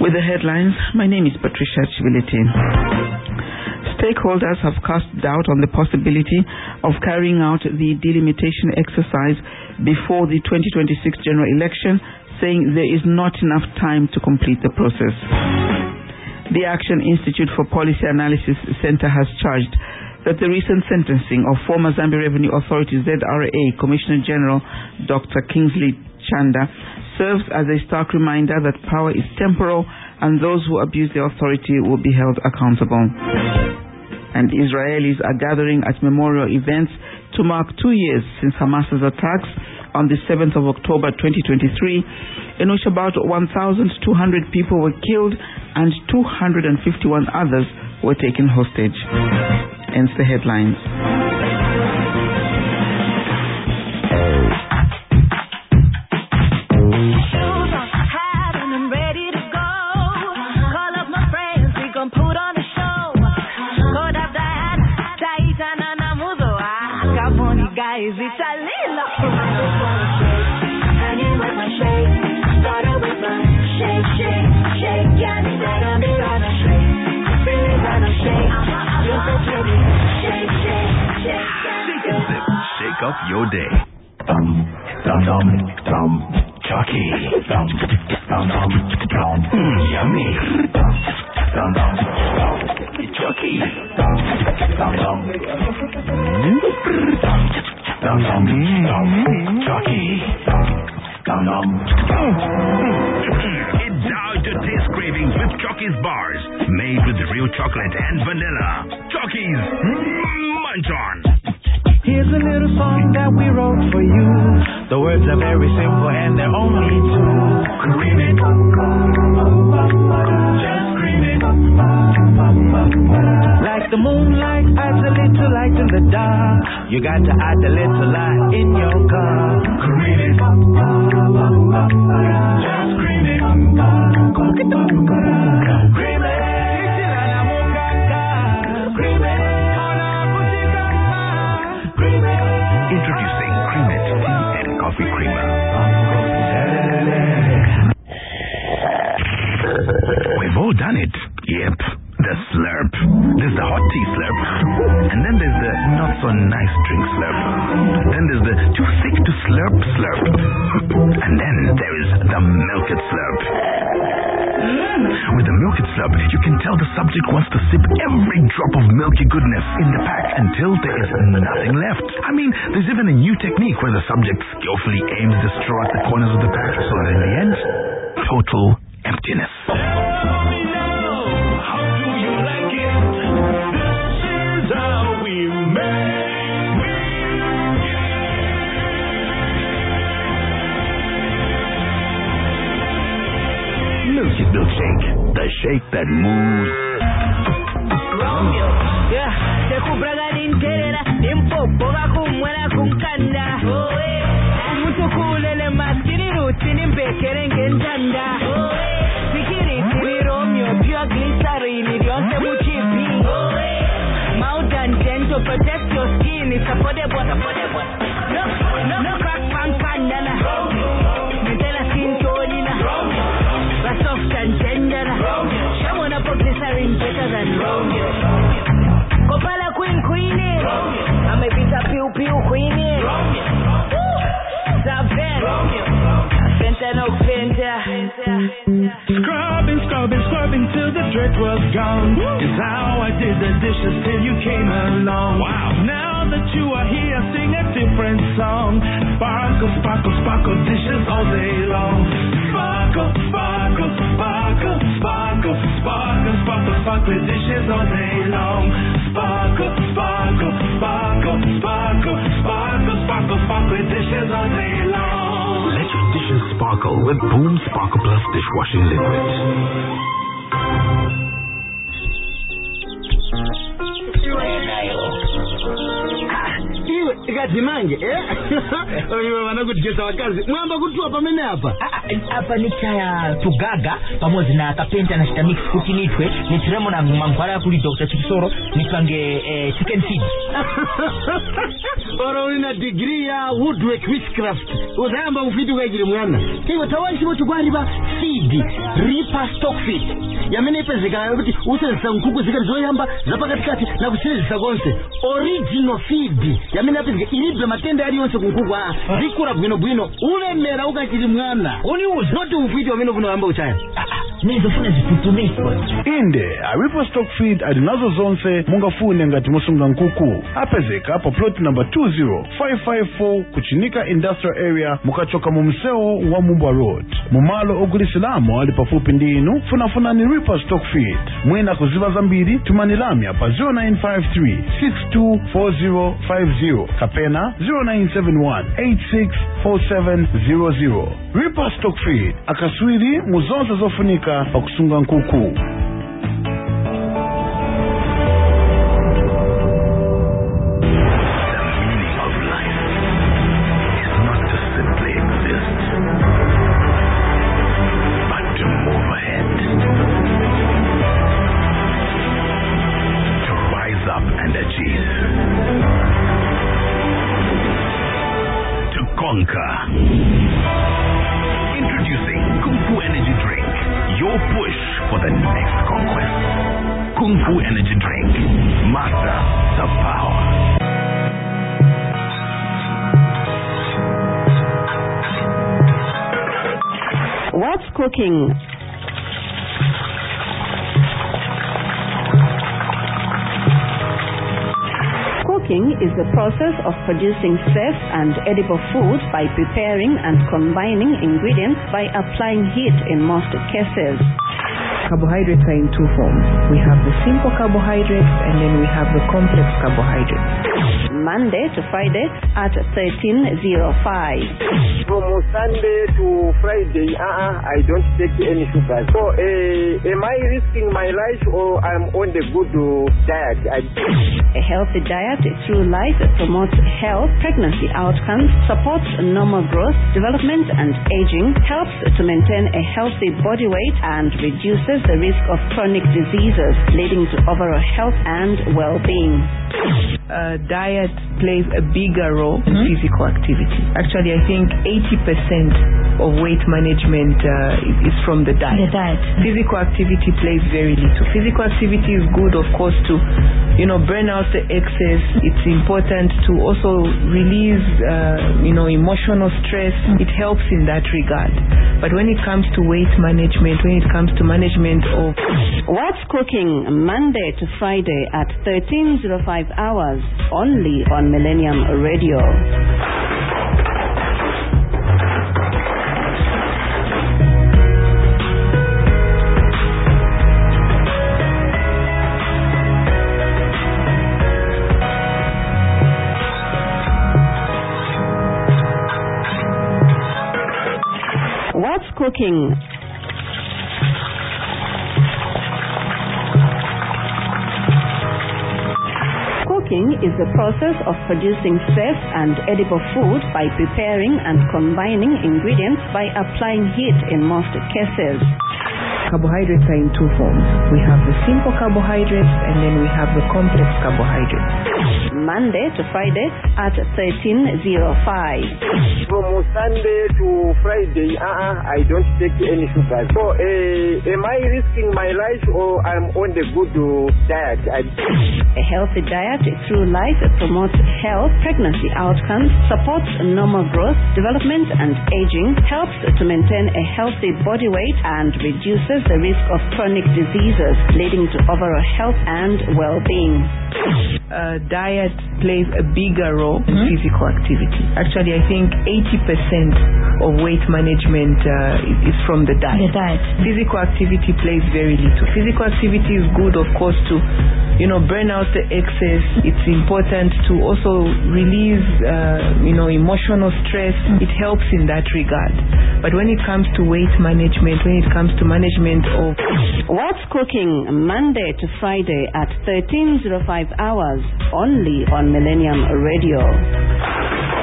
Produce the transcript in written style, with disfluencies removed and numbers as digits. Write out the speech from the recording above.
With the headlines, my name is Patricia Chibiliti. Stakeholders have cast doubt on the possibility of carrying out the delimitation exercise before the 2026 general election, saying there is not enough time to complete the process. The Action Institute for Policy Analysis Center has charged that the recent sentencing of former Zambia Revenue Authority ZRA Commissioner General Dr. Kingsley Chanda serves as a stark reminder that power is temporal and those who abuse the authority will be held accountable. And Israelis are gathering at memorial events to mark 2 years since Hamas's attacks on the 7th of October 2023, in which about 1,200 people were killed and 251 others were taken hostage. Hence the headlines. Shake up your day. Chucky. Yummy. Chucky. Indulge your taste cravings with Chucky's bars, made with real chocolate and vanilla. Chucky's Munch On. Here's a little song that we wrote for you. The words are very simple and they're only two. Cream it, just cream it. Like the moonlight adds a little light in the dark, you got to add a little light in your car. Cream it, just cream it. Cream it. Introducing Cream It Tea and Coffee Creamer. We've all done it. Yep, the slurp. There's the hot tea slurp. And then there's the not so nice drink slurp. Then there's the too thick to slurp slurp. And then there is the milk it slurp. With the milk it slurp, you can tell the subject wants to sip every drop of milky goodness in the pack until there is nothing left. I mean, there's even a new technique where the subject skillfully aims the straw at the corners of the pack, so that in the end, total emptiness. Milkshake, the shake that moves. Romeo, yeah, te cubraga l'interera, impopo ga kumwela kumkanda. Mutu kulele maskini rutini mbekere ngentanda. Sikiri tiri Romeo, pure glycerine, yonse muchipi. Mouth and dental, protect your skin, it's affordable. No crack pankanda. Mentela skin tonina. Soft and tender. Someone up of glycerine better than Romeo. Copala queenie. I'm a bit of pew queenie. Zaven. Fentanyl Fenta. Scrubbing till the dirt was gone. Is how I did the dishes till you came along. Wow. Now that you are here, sing a different song. Sparkle, sparkle, sparkle dishes all day long. Sparkle, sparkle, sparkle, sparkle, sparkle, sparkle, sparkle dishes all day long. Sparkle, sparkle, sparkle, sparkle, sparkle, sparkle, sparkle dishes all day long. Let your dishes sparkle with Boom Sparkle Plus dishwashing liquid. Ikazimange oyo wanakutijeza wakazi mwamba kutua pamene hapa hapa ni chaya tugaga pamoja na kapenta na shitamix kutinitwe nitiremo na mangwara kuli Dr. Chipsoro nitwange chicken feed ora una degree ya woodwork witchcraft uzamba ufitu kagire mwana kiyo tawanshi botu kwari ba feed Reaper stock feed yamene ipezeka kuti usenzesa nkuku zikati zoyamba zapakatikati na kusenzesa konse original feed yamene apezeka ilibe matenda aliyonse kunkuku zikura bwino ulemera ukachili mwana uniuza noti ufiti wamene kunoyamba uchaya nizofuna zifutuniswa inde a Reaper stock feed adinazo zonse mungafune ngati musunga nkuku apezeka pa plot number 20554 kuchinika industrial area mukachoka mu mseo wa Mumbwa Road mumalo ogulisilamo ali pafupi ndinu funafuna ni Reaper stock feed mwina kuziva zambiri tumanilamya pa 0953 624050 kapena 0971 864700 Reaper stock feed akaswiri muzonse zofunika pa kusunga nkuku. Introducing Kung Fu Energy Drink, your push for the next conquest. Kung Fu Energy Drink, master the power. What's cooking? Cooking is the process of producing safe and edible food by preparing and combining ingredients by applying heat in most cases. Carbohydrates are in two forms. We have the simple carbohydrates and then we have the complex carbohydrates. Monday to Friday at 13:05. From Sunday to Friday, I don't take any sugar. So, am I risking my life or I'm on the good diet? A healthy diet through life promotes health, pregnancy outcomes, supports normal growth, development and aging, helps to maintain a healthy body weight and reduces the risk of chronic diseases, leading to overall health and well-being. Diet plays a bigger role in physical activity. Actually, I think 80% of weight management is from the diet. Physical activity plays very little. Physical activity is good, of course, to burn out the excess. It's important to also release emotional stress. It helps in that regard. But when it comes to weight management, when it comes to management of What's Cooking, Monday to Friday at 13:05 hours, only on Millennium Radio. What's Cooking? Cooking is the process of producing safe and edible food by preparing and combining ingredients by applying heat in most cases. Carbohydrates are in two forms. We have the simple carbohydrates and then we have the complex carbohydrates. Monday to Friday at 13:05. From Sunday to Friday, I don't take any sugar. So, am I risking my life or I'm on the good diet? A healthy diet through life promotes health, pregnancy outcomes, supports normal growth, development and aging, helps to maintain a healthy body weight and reduces the risk of chronic diseases, leading to overall health and well-being. Diet plays a bigger role in physical activity. Actually, I think 80% of weight management is from the diet. Physical activity plays very little. Physical activity is good, of course, to burn out the excess. It's important to also release emotional stress. It helps in that regard. But when it comes to weight management, when it comes to management of What's Cooking, Monday to Friday at 13:05 hours, only on Millennium Radio.